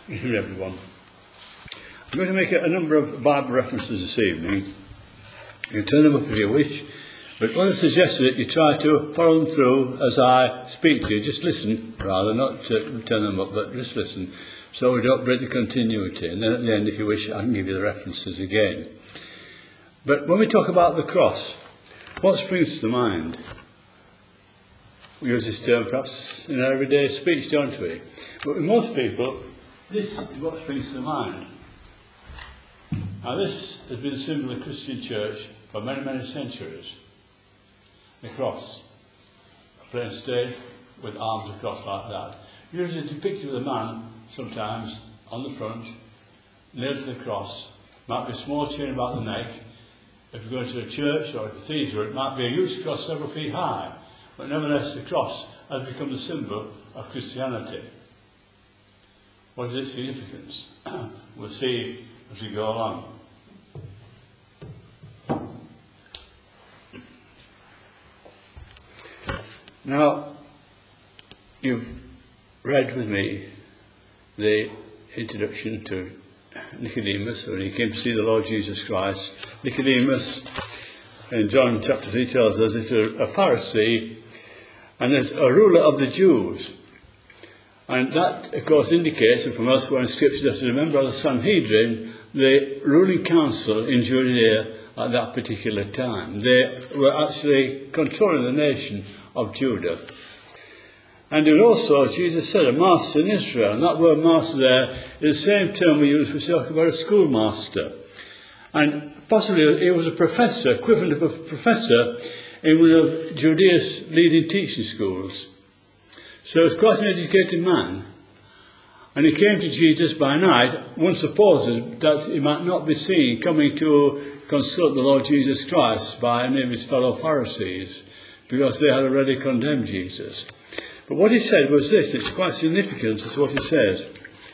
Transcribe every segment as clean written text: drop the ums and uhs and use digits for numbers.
Evening, everyone. I'm going to make a number of Bible references this evening. You can turn them up if you wish, but what I suggest is that you try to follow them through as I speak to you. Just listen, rather, not turn them up, but just listen, so we don't break the continuity. And then at the end, if you wish, I can give you the references again. But when we talk about the cross, what springs to mind? We use this term perhaps in our everyday speech, don't we? But with most people, this is what springs to mind. Now this has been a symbol of the Christian church for many, many centuries. The cross. A plain stake with arms across like that. Usually depicted with a man, sometimes, on the front, nailed to the cross. Might be a small chain about the neck. If you go to a church or a cathedral, it might be a huge cross several feet high. But nevertheless, the cross has become the symbol of Christianity. What is its significance? We'll see as we go along. Now, you've read with me the introduction to Nicodemus, when he came to see the Lord Jesus Christ. Nicodemus, in John chapter 3, tells us it's a Pharisee and it's a ruler of the Jews. And that, of course, indicates, and from elsewhere in Scripture, that a member of the Sanhedrin, the ruling council in Judea at that particular time. They were actually controlling the nation of Judah. And it was also, Jesus said, a master in Israel. And that word master there is the same term we use when we talk about a schoolmaster. And possibly he was a professor, equivalent of a professor in one of Judea's leading teaching schools. So he was quite an educated man. And he came to Jesus by night, one supposes that he might not be seen coming to consult the Lord Jesus Christ by any of his fellow Pharisees, because they had already condemned Jesus. But what he said was this, it's quite significant as to what he says.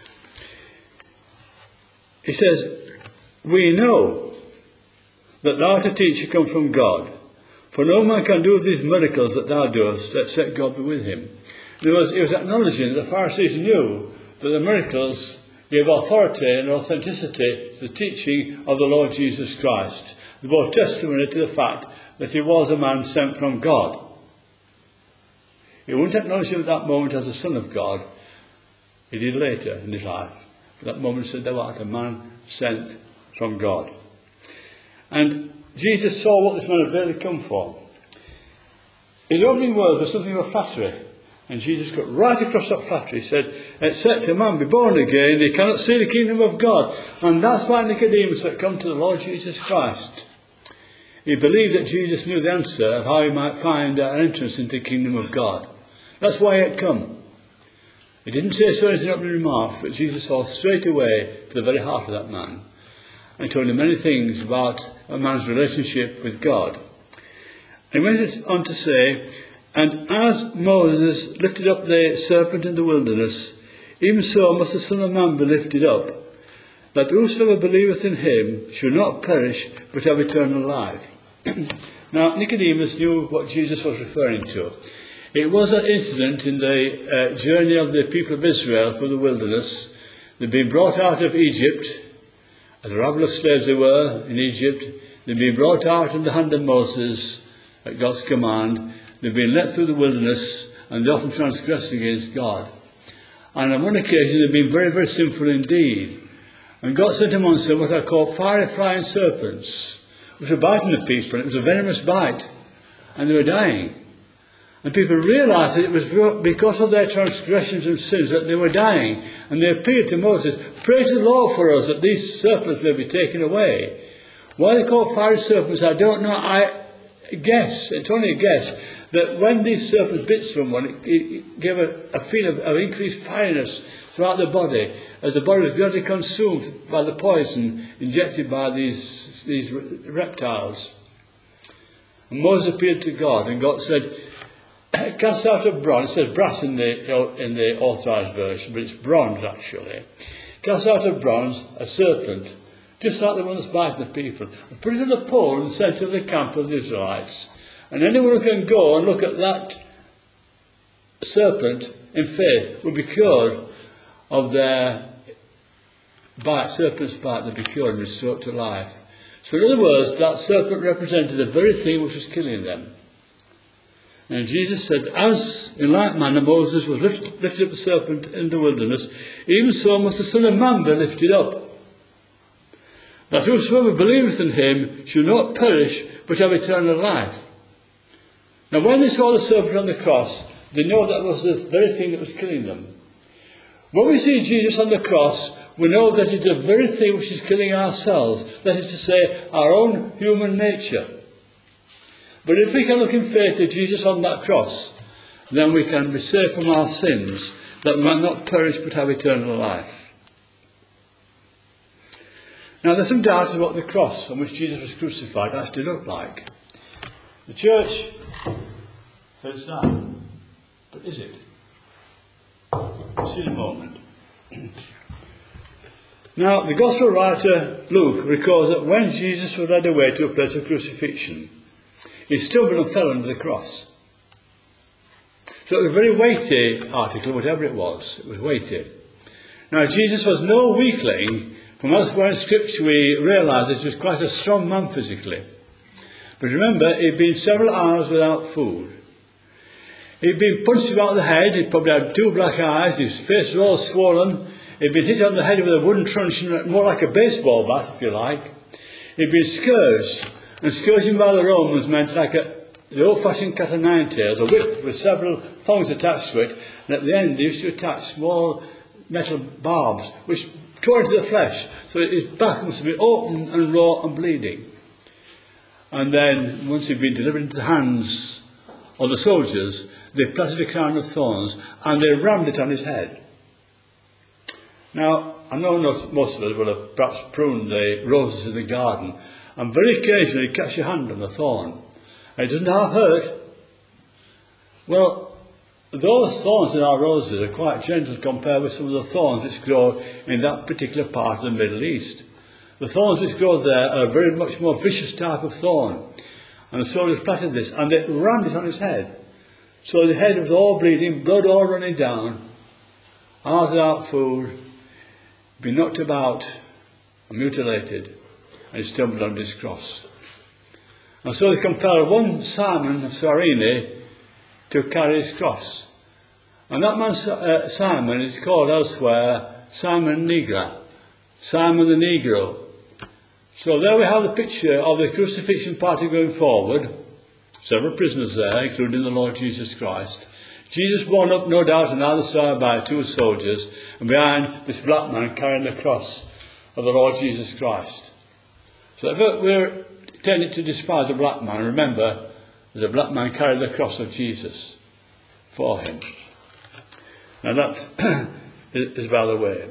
He says, "We know that thou art a teacher come from God, for no man can do these miracles that thou doest, except God be with him." In other words, he was acknowledging that the Pharisees knew that the miracles gave authority and authenticity to the teaching of the Lord Jesus Christ. They bore testimony to the fact that he was a man sent from God. He wouldn't acknowledge him at that moment as the Son of God. He did later in his life. At that moment he said, "Thou art a man sent from God." And Jesus saw what this man had really come for. His opening words were something of a flattery. And Jesus got right across that flattery. He said, "Except a man be born again, he cannot see the kingdom of God." And that's why Nicodemus had come to the Lord Jesus Christ. He believed that Jesus knew the answer of how he might find an entrance into the kingdom of God. That's why he had come. He didn't say so in his opening remarks, but Jesus saw straight away to the very heart of that man. And he told him many things about a man's relationship with God. And he went on to say, "And as Moses lifted up the serpent in the wilderness, even so must the Son of Man be lifted up, that whosoever believeth in him should not perish, but have eternal life." Now, Nicodemus knew what Jesus was referring to. It was an incident in the journey of the people of Israel through the wilderness. They'd been brought out of Egypt, as a rabble of slaves they were in Egypt. They'd been brought out in the hand of Moses at God's command. They'd been led through the wilderness, and they often transgressed against God. And on one occasion they'd been very, very sinful indeed. And God sent among them what I call fiery flying serpents, which were biting the people, and it was a venomous bite, and they were dying. And people realised that it was because of their transgressions and sins that they were dying. And they appealed to Moses, "Pray to the Lord for us that these serpents may be taken away." Why they're called fiery serpents, I don't know. I guess, it's only a guess, that when these serpents bit someone, it gave a feeling of increased fieriness throughout the body, as the body was gradually consumed by the poison injected by these reptiles. And Moses appealed to God, and God said, "Cast out of bronze." It says brass in the authorised version, but it's bronze actually. "Cast out of bronze a serpent, just like the one that's biting the people, and put it on a pole in the centre of the camp of the Israelites. And anyone who can go and look at that serpent in faith will be cured of their bite, serpent's bite, they'd be cured and restored to life. So in other words, that serpent represented the very thing which was killing them. And Jesus said, as in like manner Moses was lifted up the serpent in the wilderness, even so must the Son of Man be lifted up, that whosoever believeth in him shall not perish, but have eternal life. Now when they saw the serpent on the cross, they know that was the very thing that was killing them. When we see Jesus on the cross, we know that it's the very thing which is killing ourselves, that is to say, our own human nature. But if we can look in faith at Jesus on that cross, then we can be saved from our sins, that we might not perish but have eternal life. Now there's some doubt about what the cross on which Jesus was crucified actually looked like. The church says that, but is it? We'll see in a moment. Now the Gospel writer Luke records that when Jesus was led away to a place of crucifixion, he stumbled and fell under the cross. So it was a very weighty article, whatever it was. It was weighty. Now Jesus was no weakling. From elsewhere in Scripture we realise that he was quite a strong man physically. But remember, he'd been several hours without food. He'd been punched about the head. He probably had 2 black eyes. His face was all swollen. He'd been hit on the head with a wooden truncheon, more like a baseball bat, if you like. He'd been scourged. And scourging by the Romans meant like the old-fashioned cat o' nine tails, a whip with several thongs attached to it, and at the end they used to attach small metal barbs, which tore into the flesh, so his back must have been open and raw and bleeding. And then, once he'd been delivered into the hands of the soldiers, they planted a crown of thorns, and they rammed it on his head. Now, I know most of us will have perhaps pruned the roses in the garden, and very occasionally you catch your hand on a thorn, and it doesn't half hurt. Well, those thorns in our roses are quite gentle compared with some of the thorns which grow in that particular part of the Middle East. The thorns which grow there are a very much more vicious type of thorn. And the soldiers planted this, and they rammed it on his head. So the head was all bleeding, blood all running down, eyes without food, been knocked about and mutilated, and he stumbled on his cross. And so they compelled one Simon of Cyrene to carry his cross. And that man Simon is called elsewhere Simon Nigra, Simon the Negro. So there we have the picture of the crucifixion party going forward. Several prisoners there, including the Lord Jesus Christ. Jesus borne up, no doubt, on either side by 2 soldiers, and behind this black man carrying the cross of the Lord Jesus Christ. So if we're tending to despise a black man, remember that the black man carried the cross of Jesus for him. Now that is by the way.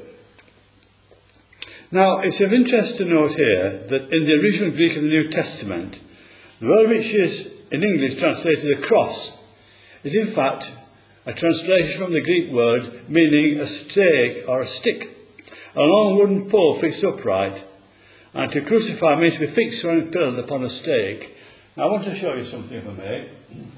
Now it's of interest to note here that in the original Greek of the New Testament, the word which is in English translated a cross is in fact a translation from the Greek word meaning a stake or a stick, a long wooden pole fixed upright. And to crucify means to be fixed or impaled upon a stake. Now I want to show you something, if I may.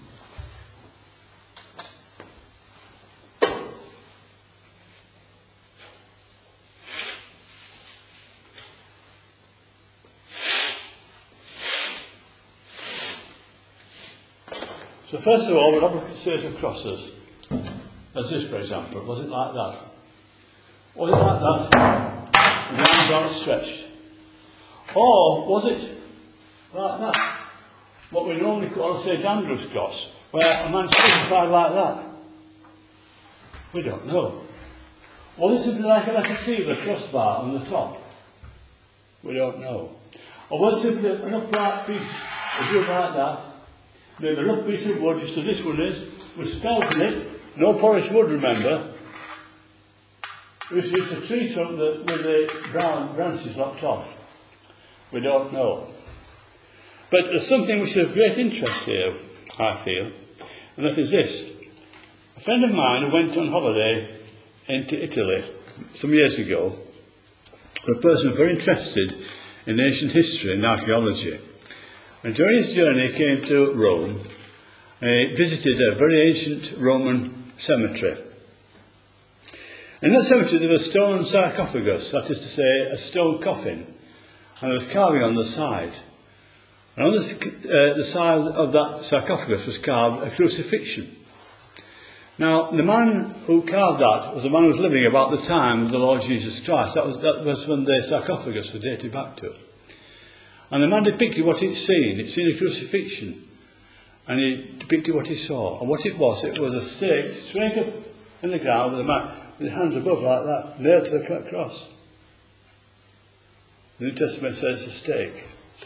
So first of all, we'll have a look at a series of crosses. As this, for example. Was it like that? Was it like that? With the arms outstretched? Or was it like that? What we normally call a St. Andrew's cross, where a man's crucified like that? We don't know. Was it something like a letter T with a crossbar on the top? We don't know. Or was it simply an upright piece, a wood like that? Maybe a rough piece of wood, just as this one is, with spelt in it, no polished wood, remember. It was just a tree trunk with the brown branches lopped off. We don't know. But there's something which is of great interest here, I feel, and that is this. A friend of mine who went on holiday into Italy some years ago, a person very interested in ancient history and archaeology, and during his journey he came to Rome and he visited a very ancient Roman cemetery. In that cemetery there was a stone sarcophagus, that is to say, a stone coffin, and there was carving on the side. And on the side of that sarcophagus was carved a crucifixion. Now, the man who carved that was a man who was living about the time of the Lord Jesus Christ. That was when the sarcophagus was dated back to. And the man depicted what he'd seen. He'd seen a crucifixion. And he depicted what he saw. And what it was a stake straight up in the ground with a man with his hands above like that, nailed to the cross. The New Testament says it's a stake.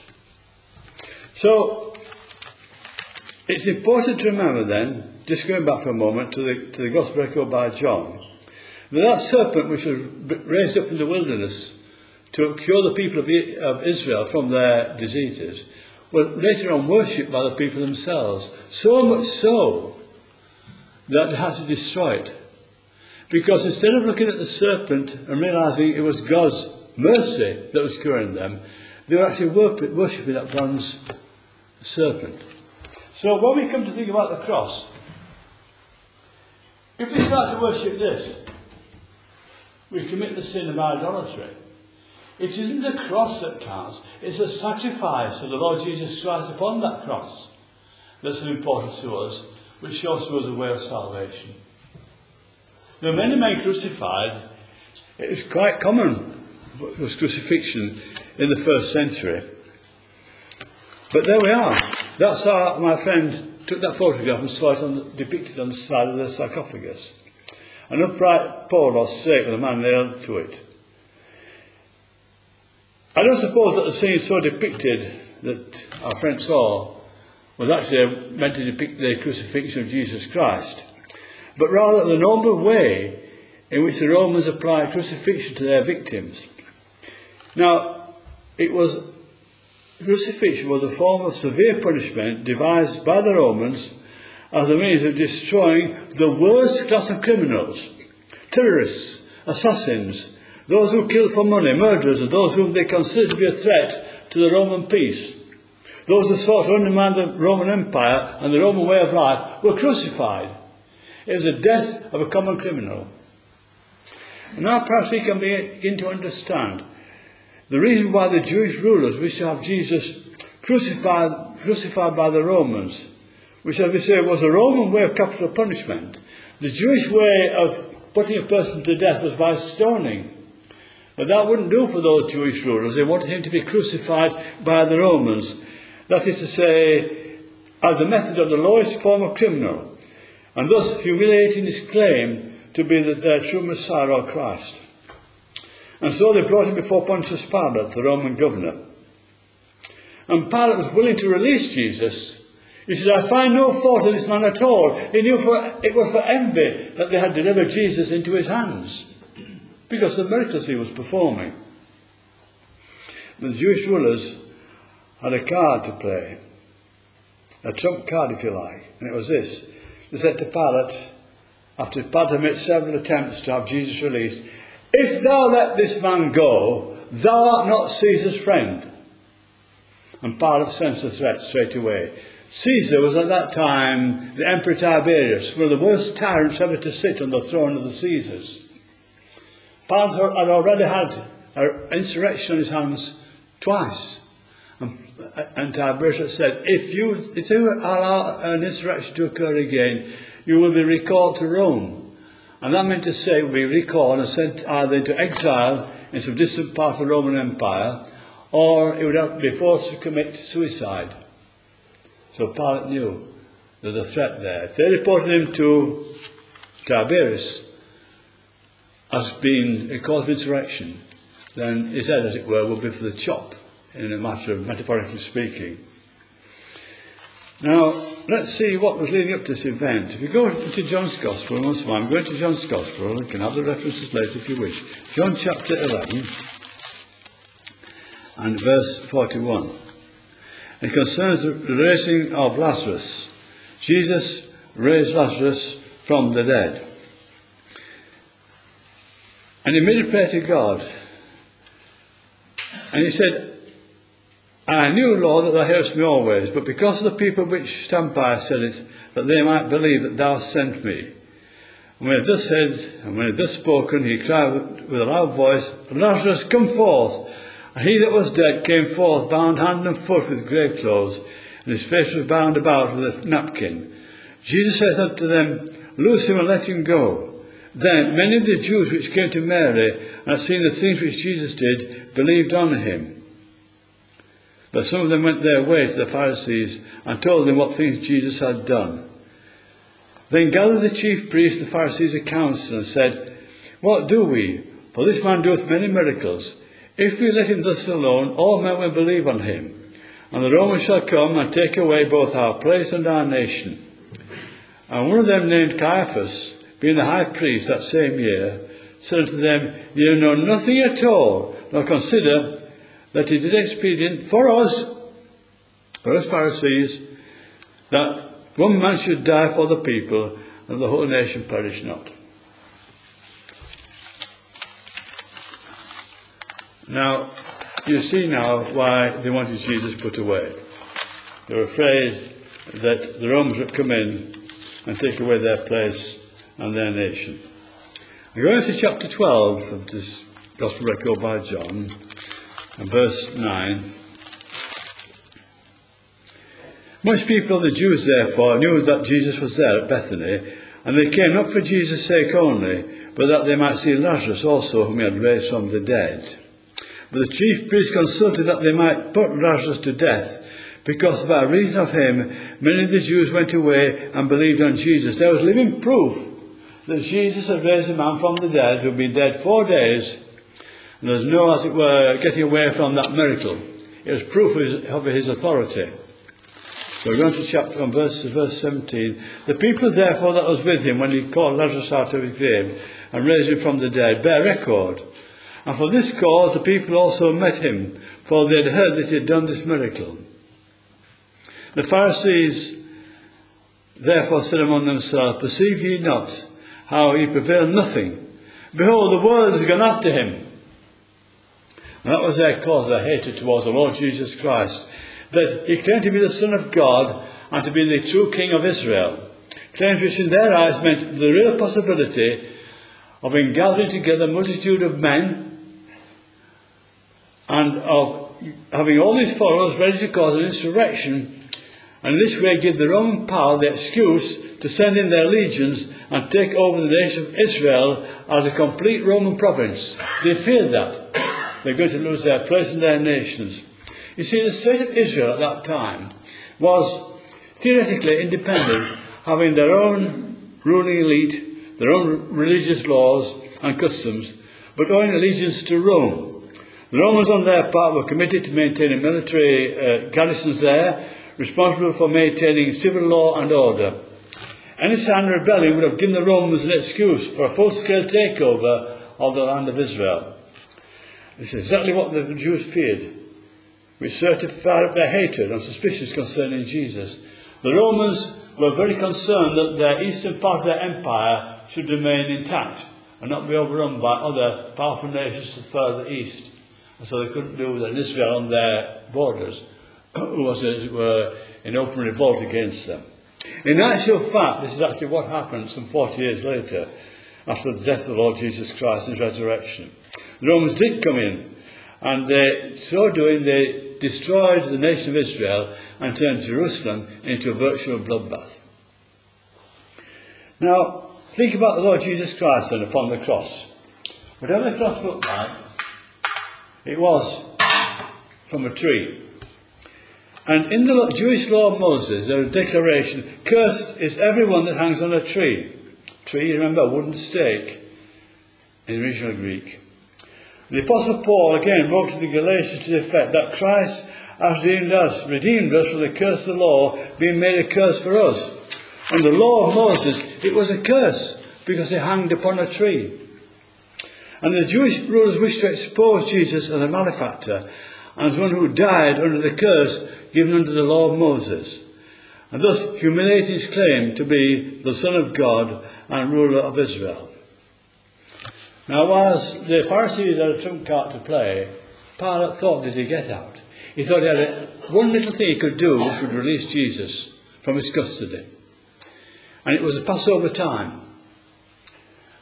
So, it's important to remember then, just going back for a moment to the Gospel echoed by John, that serpent which was raised up in the wilderness to cure the people of Israel from their diseases was later on worshipped by the people themselves, so much so that they had to destroy it. Because instead of looking at the serpent and realising it was God's mercy that was curing them, they were actually worshipping that bronze serpent. So when we come to think about the cross, if we start to worship this, we commit the sin of idolatry. It isn't the cross that counts, it's the sacrifice of the Lord Jesus Christ upon that cross that's important to us, which shows to us the way of salvation. There were many men crucified. It was quite common, it was crucifixion in the first century. But there we are. That's how my friend took that photograph and saw it depicted on the side of the sarcophagus. An upright pole or stake with a man nailed to it. I don't suppose that the scene so depicted that our friend saw was actually meant to depict the crucifixion of Jesus Christ, but rather the normal way in which the Romans applied crucifixion to their victims. Now, crucifixion was a form of severe punishment devised by the Romans as a means of destroying the worst class of criminals, terrorists, assassins, those who killed for money, murderers, and those whom they considered to be a threat to the Roman peace. Those who sought to undermine the Roman Empire and the Roman way of life were crucified. It was the death of a common criminal. And now perhaps we can begin to understand the reason why the Jewish rulers wished to have Jesus crucified by the Romans, which, as we say, was a Roman way of capital punishment. The Jewish way of putting a person to death was by stoning. But that wouldn't do for those Jewish rulers. They wanted him to be crucified by the Romans. That is to say, as the method of the lowest form of criminal, and thus humiliating his claim to be their true Messiah or Christ. And so they brought him before Pontius Pilate, the Roman governor. And Pilate was willing to release Jesus. He said, I find no fault in this man at all. He knew it was for envy that they had delivered Jesus into his hands, because of the miracles he was performing. But the Jewish rulers had a card to play, a trump card if you like, and it was this. They said to Pilate, after Pilate had made several attempts to have Jesus released, if thou let this man go, thou art not Caesar's friend. And Pilate sensed the threat straight away. Caesar was at that time the Emperor Tiberius, one of the worst tyrants ever to sit on the throne of the Caesars. Pilate had already had an insurrection on his hands twice. And Tiberius had said, if you allow an insurrection to occur again, you will be recalled to Rome. And that meant to say will be recalled and sent either into exile in some distant part of the Roman Empire, or he would have to be forced to commit suicide. So Pilate knew there was a threat there. If they reported him to Tiberius as being a cause of insurrection, then his head, as it were, would be for the chop, in a matter of metaphorically speaking. Now, let's see what was leading up to this event. If you go to John's Gospel once more, I'm going to John's Gospel. You can have the references later if you wish. John chapter 11 and verse 41. It concerns the raising of Lazarus. Jesus raised Lazarus from the dead. And he made a prayer to God. And he said, I knew, Lord, that thou hearest me always, but because of the people which stand by, I said it, that they might believe that thou sent me. And when he thus said, and when he had thus spoken, he cried with a loud voice, Lazarus, come forth! And he that was dead came forth, bound hand and foot with grave clothes, and his face was bound about with a napkin. Jesus saith unto them, Loose him and let him go. Then many of the Jews which came to Mary, and had seen the things which Jesus did, believed on him. But some of them went their way to the Pharisees, and told them what things Jesus had done. Then gathered the chief priests and the Pharisees a council, and said, What do we? For this man doeth many miracles. If we let him thus alone, all men will believe on him. And the Romans shall come and take away both our place and our nation. And one of them, named Caiaphas, being the high priest that same year, said unto them, Ye know nothing at all, nor consider that it is expedient for us Pharisees, that one man should die for the people, and the whole nation perish not. Now, you see now why they wanted Jesus put away. They were afraid that the Romans would come in and take away their place and their nation. We go into chapter 12 of this Gospel record by John, and verse 9. Much people of the Jews therefore knew that Jesus was there at Bethany, and they came not for Jesus' sake only, but that they might see Lazarus also, whom he had raised from the dead. But the chief priests consulted that they might put Lazarus to death, because by reason of him many of the Jews went away and believed on Jesus. There was living proof that Jesus had raised a man from the dead who had been dead 4 days, and there was no, as it were, getting away from that miracle. It was proof of his authority. So we're going to chapter 1, verse 17. The people therefore that was with him when he called Lazarus out of his grave and raised him from the dead bear record. And for this cause the people also met him, for they had heard that he had done this miracle. The Pharisees therefore said among themselves, Perceive ye not how he prevailed nothing? Behold, the world has gone after him. And that was their cause, their hatred towards the Lord Jesus Christ, that he claimed to be the Son of God and to be the true King of Israel. Claims which in their eyes meant the real possibility of gathering together a multitude of men and of having all these followers ready to cause an insurrection, and in this way give the Roman power the excuse to send in their legions and take over the nation of Israel as a complete Roman province. They feared that. They're going to lose their place in their nations. You see, the state of Israel at that time was theoretically independent, having their own ruling elite, their own religious laws and customs, but owing allegiance to Rome. The Romans on their part were committed to maintaining military garrisons there, responsible for maintaining civil law and order. Any sign of rebellion would have given the Romans an excuse for a full-scale takeover of the land of Israel. This is exactly what the Jews feared, which served to fire up their hatred and suspicions concerning Jesus. The Romans were very concerned that their eastern part of their empire should remain intact and not be overrun by other powerful nations to the further east. And so they couldn't do with an Israel on their borders, who was, as it were, in open revolt against them. In actual fact, this is actually what happened some 40 years later, after the death of the Lord Jesus Christ and his resurrection. The Romans did come in, and so doing they destroyed the nation of Israel and turned Jerusalem into a virtual bloodbath. Now, think about the Lord Jesus Christ then upon the cross. Whatever the cross looked like, it was from a tree. And in the Jewish law of Moses, there is a declaration, cursed is everyone that hangs on a tree. Tree, remember, a wooden stake in the original Greek. The Apostle Paul again wrote to the Galatians to the effect that Christ has redeemed us from the curse of the law, being made a curse for us. Under the law of Moses, it was a curse because he hanged upon a tree. And the Jewish rulers wished to expose Jesus as a malefactor and as one who died under the curse given under the law of Moses, and thus humiliating his claim to be the Son of God and ruler of Israel. Now, whilst the Pharisees had a trump card to play, Pilate thought that he'd get out. He thought he had one little thing he could do which would release Jesus from his custody. And it was the Passover time.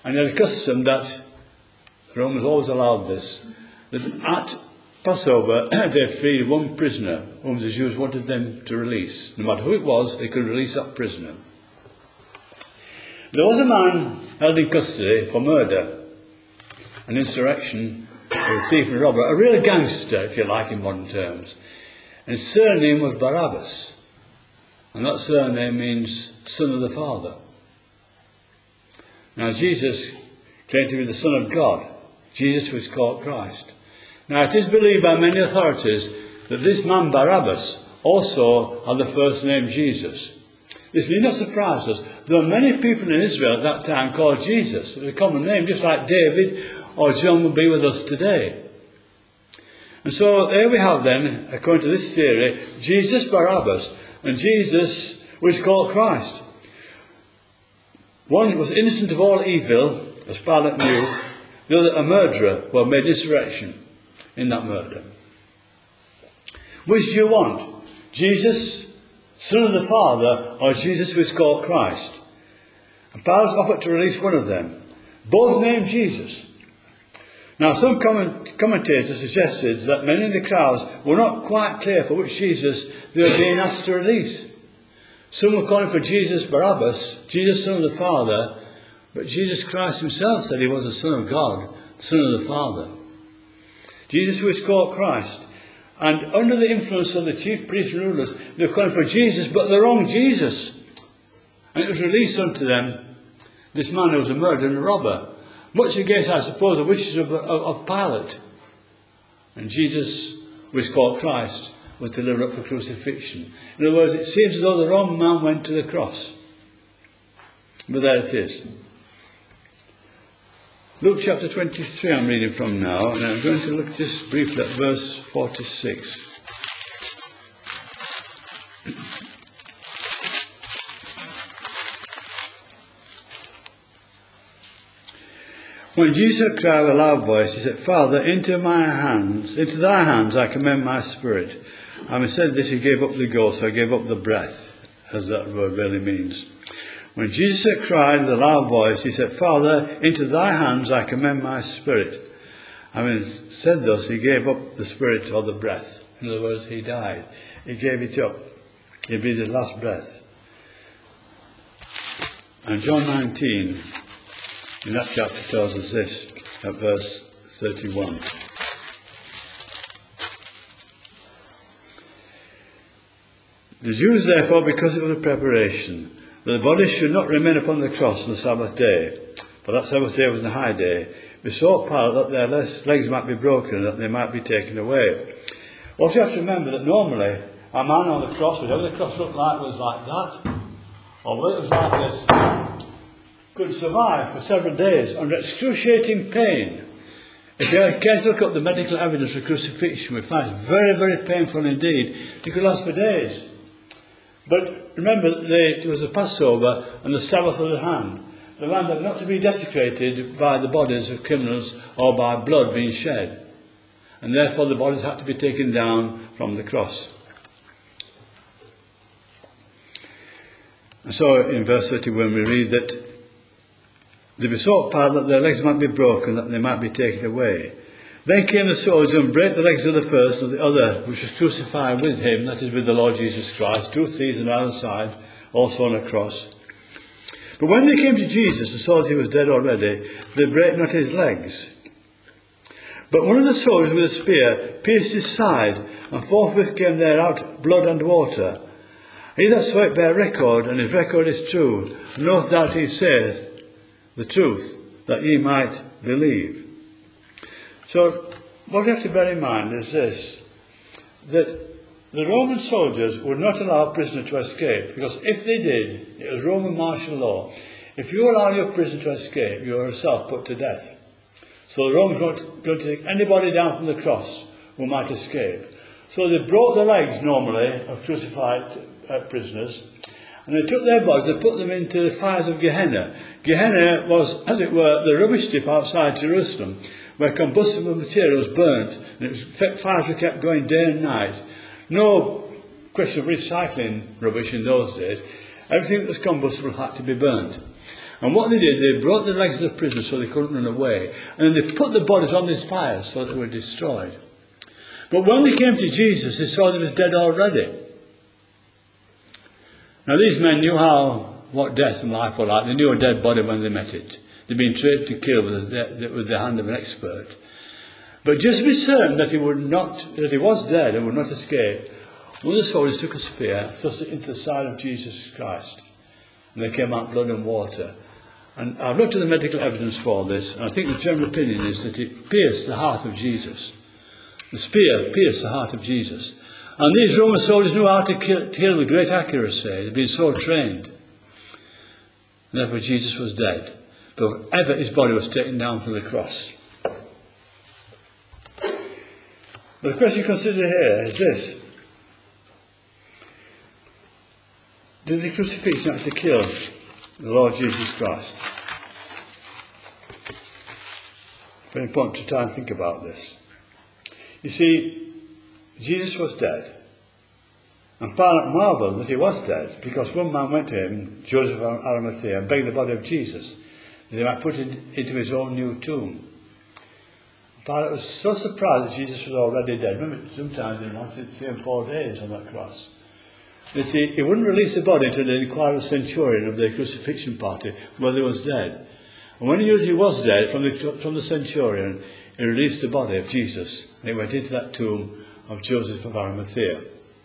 And they had a custom that the Romans always allowed this, that at Passover they'd free one prisoner whom the Jews wanted them to release. No matter who it was, they could release that prisoner. There was a man held in custody for murder, an insurrection, a thief and robber, a real gangster, if you like, in modern terms. And his surname was Barabbas. And that surname means Son of the Father. Now Jesus claimed to be the Son of God. Jesus was called Christ. Now it is believed by many authorities that this man Barabbas also had the first name Jesus. This need not surprise us. There were many people in Israel at that time called Jesus. It was a common name, just like David or John would be with us today. And so there we have then, according to this theory, Jesus Barabbas and Jesus was called Christ. One was innocent of all evil, as Pilate knew. The other a murderer who had made insurrection in that murder. Which do you want? Jesus, Son of the Father, or Jesus who is called Christ? And Pilate offered to release one of them. Both named Jesus. Now some commentators suggested that many in the crowds were not quite clear for which Jesus they were being asked to release. Some were calling for Jesus Barabbas, Jesus Son of the Father, but Jesus Christ himself said he was the Son of God, the Son of the Father. Jesus who is called Christ. And under the influence of the chief priests and rulers, they were calling for Jesus, but the wrong Jesus. And it was released unto them, this man who was a murderer and a robber. Much against, I suppose, the wishes of Pilate. And Jesus, who is called Christ, was delivered up for crucifixion. In other words, it seems as though the wrong man went to the cross. But there it is. Luke chapter 23 I'm reading from now, and I'm going to look just briefly at verse 46. When Jesus cried with a loud voice, he said, Father, into thy hands I commend my spirit. Having said this, he gave up the ghost, so he gave up the breath, as that word really means. When Jesus had cried with a loud voice, he said, Father, into thy hands I commend my spirit. Having said thus, he gave up the spirit or the breath. In other words, he died. He gave it up. He breathed his last breath. And John 19, in that chapter, tells us this, at verse 31. The Jews, therefore, because it was a preparation, that the body should not remain upon the cross on the Sabbath day, for that Sabbath day was a high day, besought Pilate that their legs might be broken and that they might be taken away. What you have to remember that normally a man on the cross, whatever the cross looked like, was like that, or whether it was like this, could survive for several days under excruciating pain. If you care to look up the medical evidence of crucifixion, we find it very, very painful indeed. It could last for days. But remember that it was the Passover and the Sabbath of the hand. The land had not to be desecrated by the bodies of criminals or by blood being shed. And therefore the bodies had to be taken down from the cross. And so in verse 31 we read that they besought Pilate that their legs might be broken, that they might be taken away. Then came the soldiers and brake the legs of the first and of the other, which was crucified with him, that is with the Lord Jesus Christ, 2 thieves on either side, also on a cross. But when they came to Jesus and saw that he was dead already, they brake not his legs. But one of the soldiers with a spear pierced his side, and forthwith came there out blood and water. He that saw it bare record, and his record is true, and knoweth that he saith the truth, that ye might believe. So, what you have to bear in mind is this, that the Roman soldiers would not allow a prisoner to escape, because if they did, it was Roman martial law. If you allow your prisoner to escape, you are yourself put to death. So the Romans weren't going to take anybody down from the cross who might escape. So they broke the legs, normally, of crucified prisoners, and they took their bodies, they put them into the fires of Gehenna. Gehenna was, as it were, the rubbish tip outside Jerusalem, where combustible material was burnt, and fires were kept going day and night. No question of recycling rubbish in those days. Everything that was combustible had to be burnt. And what they did, they brought the legs of the prisoners so they couldn't run away. And then they put the bodies on this fire so that they were destroyed. But when they came to Jesus, they saw that he was dead already. Now these men knew what death and life were like. They knew a dead body when they met it. They'd been trained to kill with the hand of an expert. But just to be certain that he was dead and would not escape, one of the soldiers took a spear, thrust it into the side of Jesus Christ, and there came out blood and water. And I've looked at the medical evidence for this, and I think the general opinion is that it pierced the heart of Jesus. The spear pierced the heart of Jesus. And these Roman soldiers knew how to kill with great accuracy. They'd been so trained. And therefore Jesus was dead. But ever his body was taken down from the cross. But the question to consider here is this. Did the crucifixion actually kill the Lord Jesus Christ? Very important to try and think about this. You see, Jesus was dead. And Pilate marvelled that he was dead, because one man went to him, Joseph of Arimathea, and begged the body of Jesus, that he might put it into his own new tomb. Pilate was so surprised that Jesus was already dead. Remember, sometimes he wanted to see him 4 days on that cross. You see, he wouldn't release the body until they inquired of the centurion of the crucifixion party whether he was dead. And when he knew he was dead, from the centurion, he released the body of Jesus, and it went into that tomb of Joseph of Arimathea.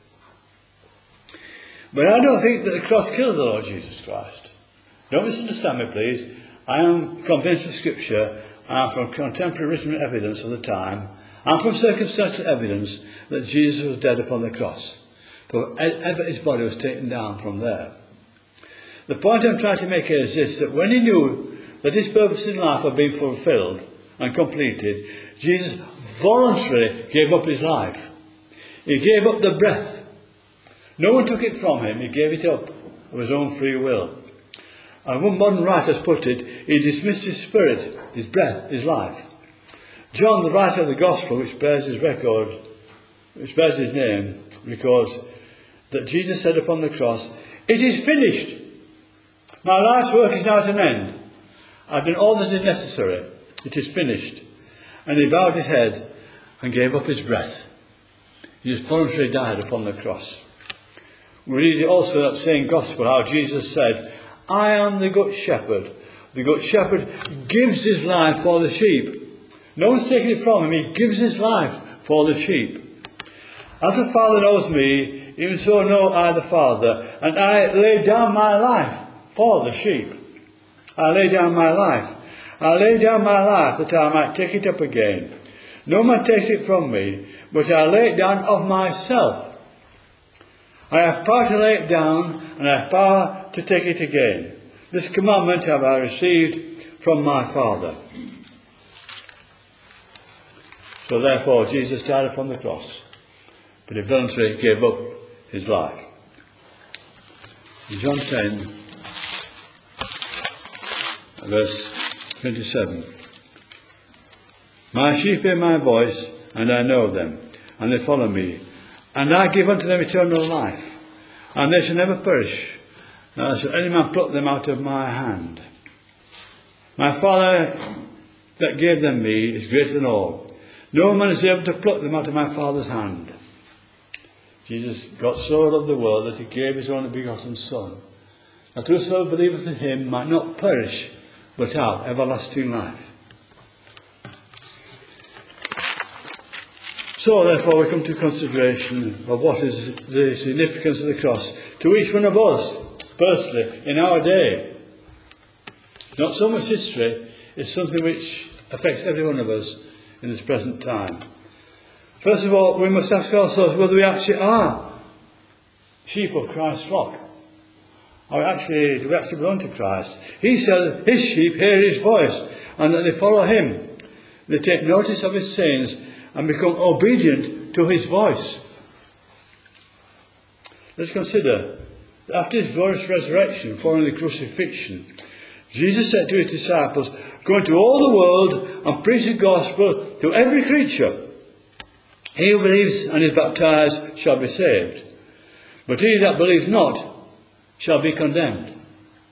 But I don't think that the cross killed the Lord Jesus Christ. Don't misunderstand me, please. I am convinced of Scripture, and from contemporary written evidence of the time, and from circumstantial evidence, that Jesus was dead upon the cross. For ever his body was taken down from there. The point I'm trying to make here is this, that when he knew that his purpose in life had been fulfilled and completed, Jesus voluntarily gave up his life. He gave up the breath. No one took it from him. He gave it up of his own free will. And one modern writer has put it, he dismissed his spirit, his breath, his life. John, the writer of the Gospel, which bears his name, records that Jesus said upon the cross, "It is finished. My life's work is now at an end. I've done all that is necessary. It is finished." And he bowed his head and gave up his breath. He just voluntarily died upon the cross. We read also that same Gospel how Jesus said, "I am the good shepherd. The good shepherd gives his life for the sheep." No one's taking it from him. He gives his life for the sheep. "As the Father knows me, even so know I the Father, and I lay down my life for the sheep." I lay down my life. I lay down my life that I might take it up again. No man takes it from me, but I lay it down of myself. I have power to lay it down, and I have power to take it again. This commandment have I received from my Father. So therefore Jesus died upon the cross, but he voluntarily gave up his life. In John 10, verse 27. "My sheep hear my voice, and I know them, and they follow me. And I give unto them eternal life, and they shall never perish, neither shall any man pluck them out of my hand. My Father that gave them me is greater than all. No man is able to pluck them out of my Father's hand." Jesus God so loved the world that he gave his only begotten Son, that whosoever believeth in him might not perish, but have everlasting life. So, therefore, we come to consideration of what is the significance of the cross to each one of us, personally, in our day. Not so much history, it's something which affects every one of us in this present time. First of all, we must ask ourselves whether we actually are sheep of Christ's flock. Do we actually belong to Christ? He said his sheep hear his voice, and that they follow him. They take notice of his sayings and become obedient to his voice. Let's consider that after his glorious resurrection, following the crucifixion, Jesus said to his disciples, "Go into all the world and preach the gospel to every creature. He who believes and is baptized shall be saved, but he that believes not shall be condemned."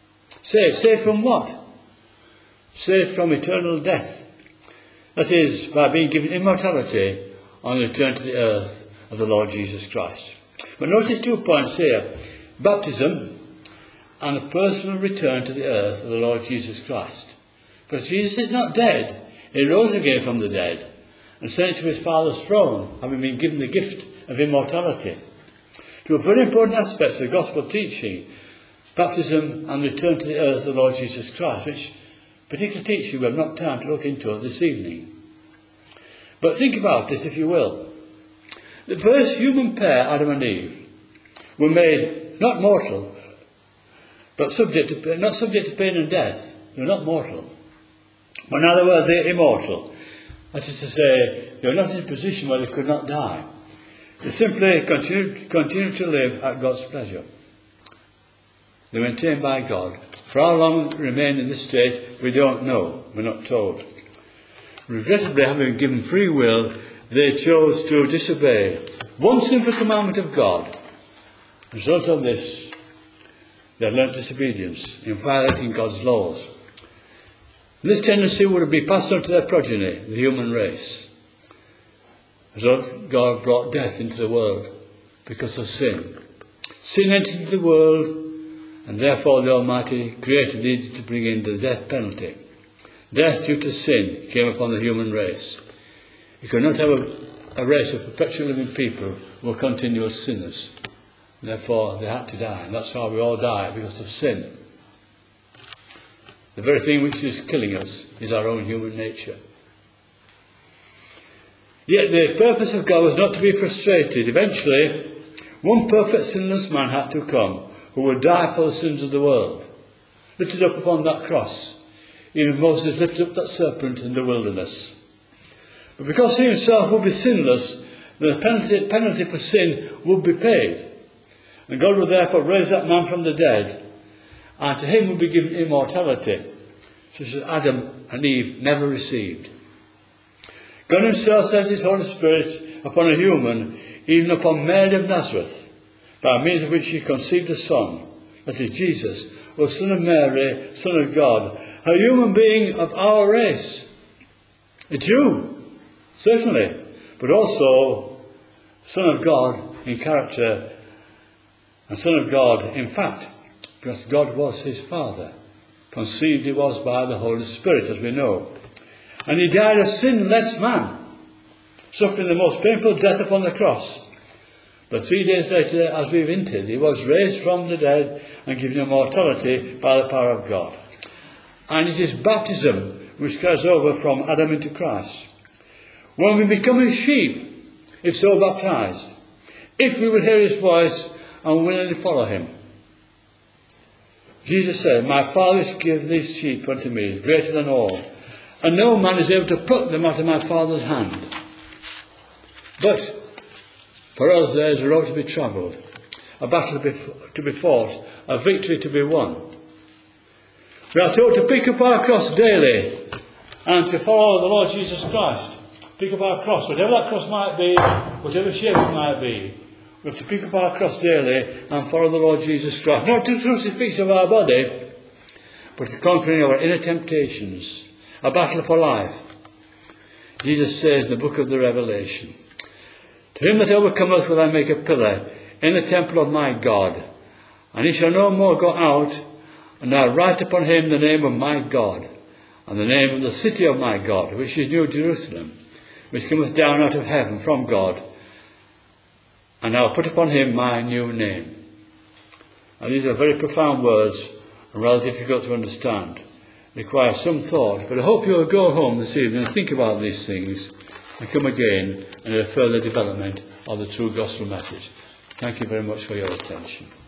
Saved. Saved from what? Saved from eternal death. That is, by being given immortality on the return to the earth of the Lord Jesus Christ. But notice 2 points here. Baptism and a personal return to the earth of the Lord Jesus Christ. Because Jesus is not dead. He rose again from the dead and ascended to his Father's throne, having been given the gift of immortality. Two very important aspects of the gospel teaching: baptism and return to the earth of the Lord Jesus Christ, which particular teaching we have not time to look into this evening. But think about this, if you will. The first human pair, Adam and Eve, were made not mortal, but not subject to pain and death. They were not mortal. But neither were they immortal. That is to say, they were not in a position where they could not die. They simply continued to live at God's pleasure. They were maintained by God. For how long they remained in this state, we don't know. We're not told. Regrettably, having been given free will, they chose to disobey one simple commandment of God. As a result of this, they learnt disobedience in violating God's laws. And this tendency would be passed on to their progeny, the human race. As a result, God brought death into the world because of sin. Sin entered into the world, and therefore the Almighty Creator needed to bring in the death penalty. Death due to sin came upon the human race. You could not have a race of perpetually living people who were continual sinners. And therefore they had to die, and that's how we all die, because of sin. The very thing which is killing us is our own human nature. Yet the purpose of God was not to be frustrated. Eventually, one perfect sinless man had to come who would die for the sins of the world, lifted up upon that cross. Even Moses lifted up that serpent in the wilderness. But because he himself would be sinless, the penalty for sin would be paid. And God would therefore raise that man from the dead, and to him would be given immortality, such as Adam and Eve never received. God himself sent his Holy Spirit upon a human, even upon Mary of Nazareth, by means of which she conceived a son, that is Jesus, was son of Mary, son of God, a human being of our race, a Jew, certainly, but also son of God in character and son of God in fact, because God was his Father. Conceived he was by the Holy Spirit, as we know. And he died a sinless man, suffering the most painful death upon the cross. But 3 days later, as we've hinted, he was raised from the dead and given immortality by the power of God. And it is baptism which carries over from Adam into Christ. When we become his sheep, if so baptized, if we will hear his voice and willingly follow him. Jesus said, "My Father has given these sheep unto me, is greater than all, and no man is able to pluck them out of my Father's hand." But for us there is a road to be travelled, a battle to be fought, a victory to be won. We are told to pick up our cross daily and to follow the Lord Jesus Christ. Pick up our cross, whatever that cross might be, whatever shape it might be. We have to pick up our cross daily and follow the Lord Jesus Christ. Not to crucifix of our body, but to conquering our inner temptations. A battle for life. Jesus says in the book of the Revelation, "To him that overcometh will I make a pillar in the temple of my God, and he shall no more go out, and I write upon him the name of my God, and the name of the city of my God, which is New Jerusalem, which cometh down out of heaven from God, and I will put upon him my new name." And these are very profound words, and rather difficult to understand. Require some thought, but I hope you will go home this evening and think about these things and come again in a further development of the true gospel message. Thank you very much for your attention.